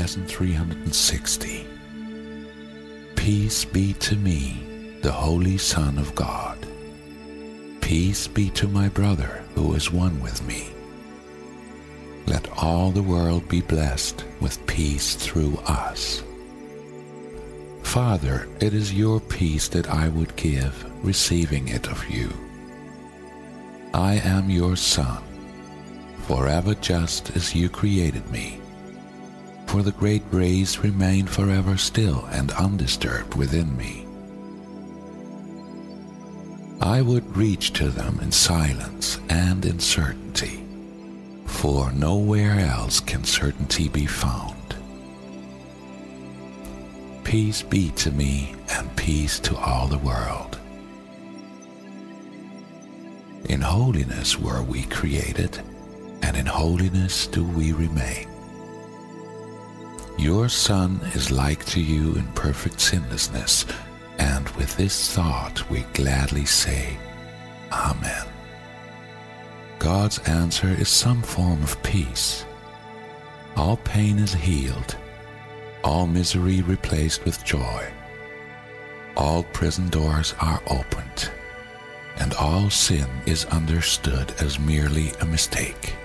Lesson 360. Peace be to me, the Holy Son of God. Peace be to my brother who is one with me. Let all the world be blessed with peace through us. Father, it is your peace that I would give, receiving it of you. I am your Son, forever just as you created me. For the great rays remain forever still and undisturbed within me. I would reach to them in silence and in certainty, for nowhere else can certainty be found. Peace be to me and peace to all the world. In holiness were we created, and in holiness do we remain. Your Son is like to you in perfect sinlessness, and with this thought we gladly say, Amen. God's answer is some form of peace. All pain is healed, all misery replaced with joy. All prison doors are opened, and all sin is understood as merely a mistake.